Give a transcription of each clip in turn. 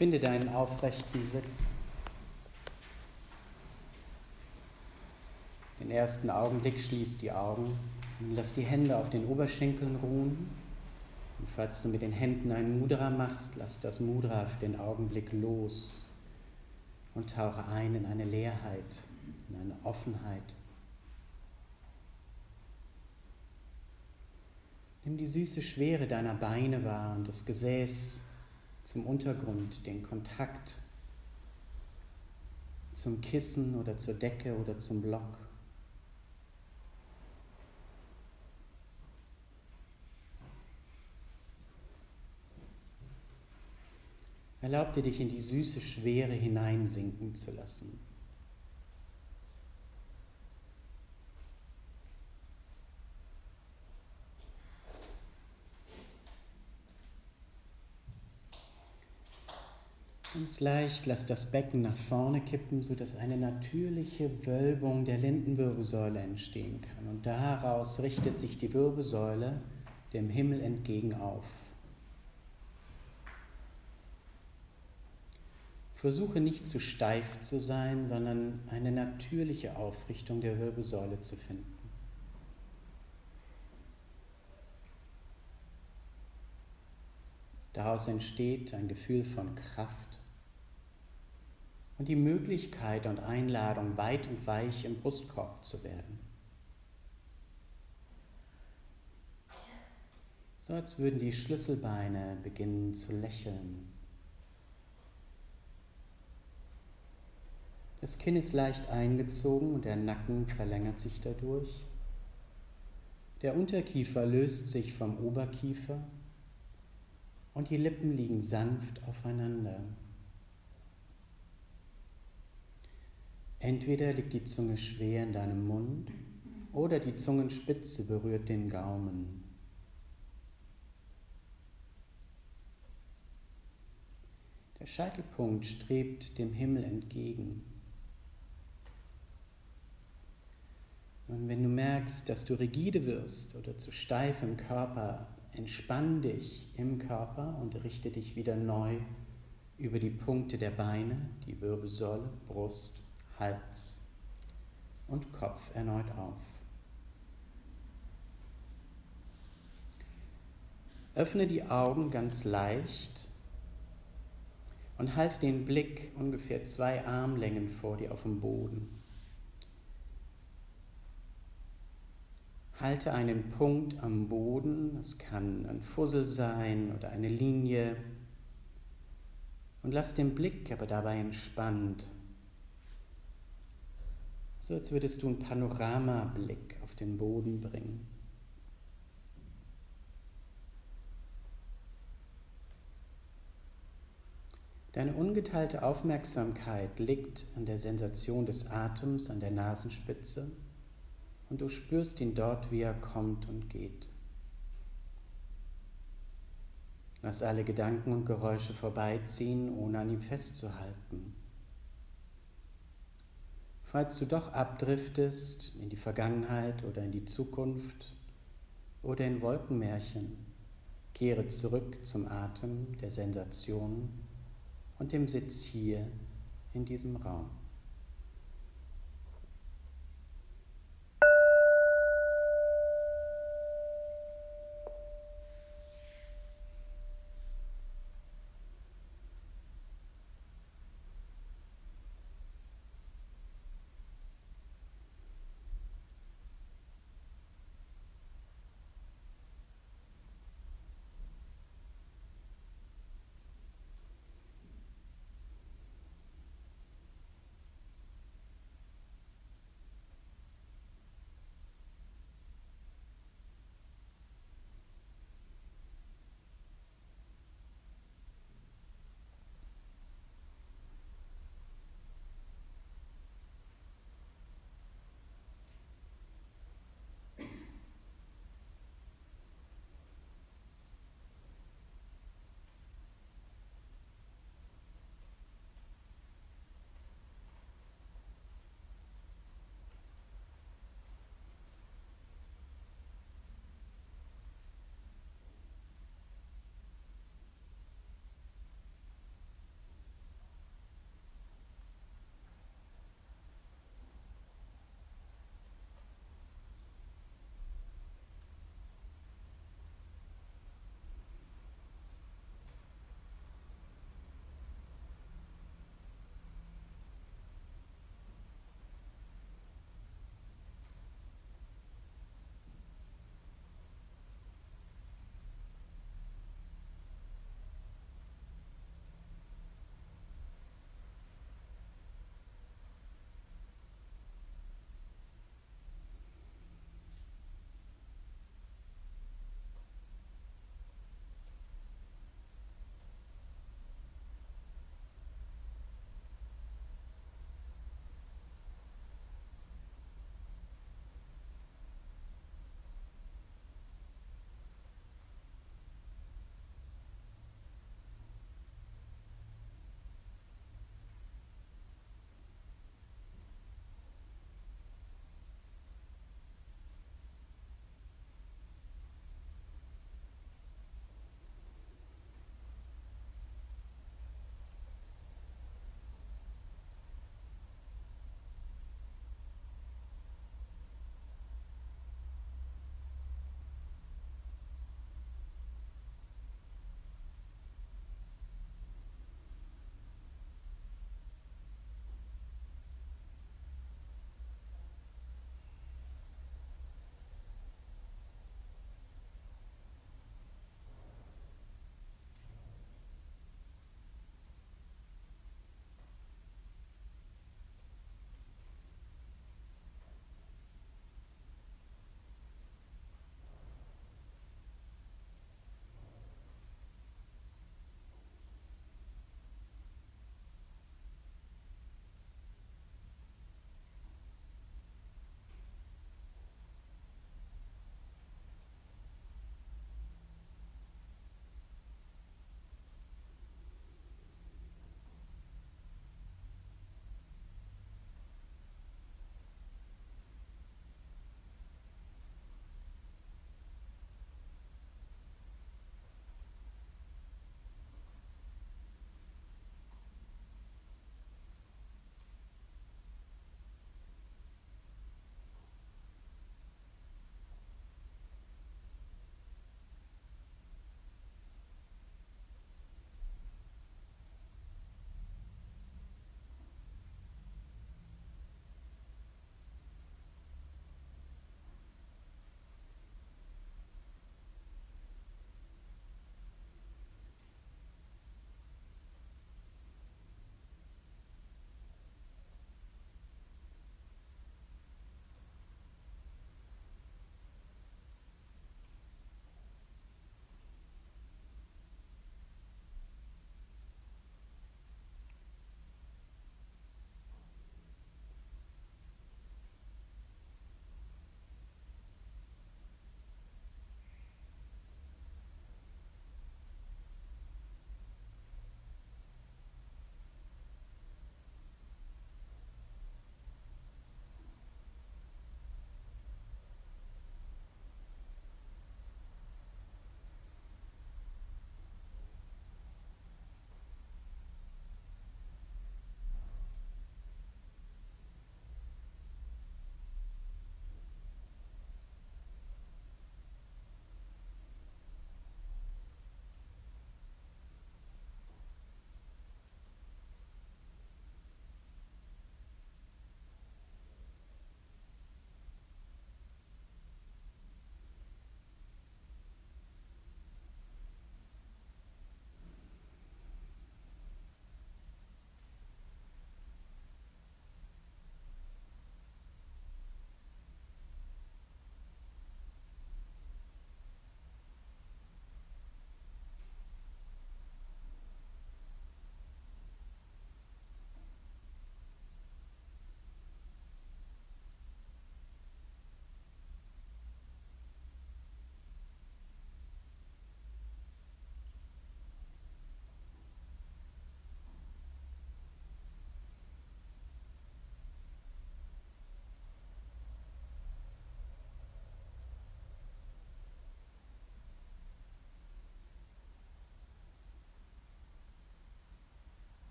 Finde deinen aufrechten Sitz. Den ersten Augenblick schließ die Augen und lass die Hände auf den Oberschenkeln ruhen. Und falls du mit den Händen ein Mudra machst, lass das Mudra für den Augenblick los und tauche ein in eine Leerheit, in eine Offenheit. Nimm die süße Schwere deiner Beine wahr und das Gesäß zum Untergrund, den Kontakt zum Kissen oder zur Decke oder zum Block. Erlaub dir, dich in die süße Schwere hineinsinken zu lassen. Ganz leicht lass das Becken nach vorne kippen, sodass eine natürliche Wölbung der Lendenwirbelsäule entstehen kann. Und daraus richtet sich die Wirbelsäule dem Himmel entgegen auf. Versuche nicht zu steif zu sein, sondern eine natürliche Aufrichtung der Wirbelsäule zu finden. Daraus entsteht ein Gefühl von Kraft und die Möglichkeit und Einladung, weit und weich im Brustkorb zu werden. So als würden die Schlüsselbeine beginnen zu lächeln. Das Kinn ist leicht eingezogen und der Nacken verlängert sich dadurch. Der Unterkiefer löst sich vom Oberkiefer und die Lippen liegen sanft aufeinander. Entweder liegt die Zunge schwer in deinem Mund oder die Zungenspitze berührt den Gaumen. Der Scheitelpunkt strebt dem Himmel entgegen. Und wenn du merkst, dass du rigide wirst oder zu steif im Körper, entspann dich im Körper und richte dich wieder neu über die Punkte der Beine, die Wirbelsäule, Brust, Hals und Kopf erneut auf. Öffne die Augen ganz leicht und halte den Blick ungefähr 2 Armlängen vor dir auf dem Boden. Halte einen Punkt am Boden, es kann ein Fussel sein oder eine Linie, und lass den Blick aber dabei entspannt, so als würdest du einen Panoramablick auf den Boden bringen. Deine ungeteilte Aufmerksamkeit liegt an der Sensation des Atems, an der Nasenspitze, und du spürst ihn dort, wie er kommt und geht. Lass alle Gedanken und Geräusche vorbeiziehen, ohne an ihm festzuhalten. Falls du doch abdriftest in die Vergangenheit oder in die Zukunft oder in Wolkenmärchen, kehre zurück zum Atem, der Sensation und dem Sitz hier in diesem Raum.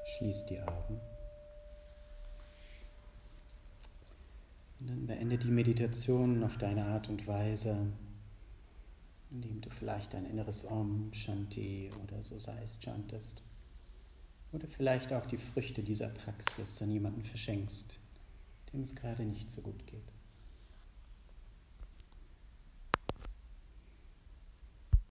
Schließ die Augen. Und dann beende die Meditation auf deine Art und Weise, indem du vielleicht ein inneres Om, Shanti oder so sei es chantest. Oder vielleicht auch die Früchte dieser Praxis an jemanden verschenkst, dem es gerade nicht so gut geht.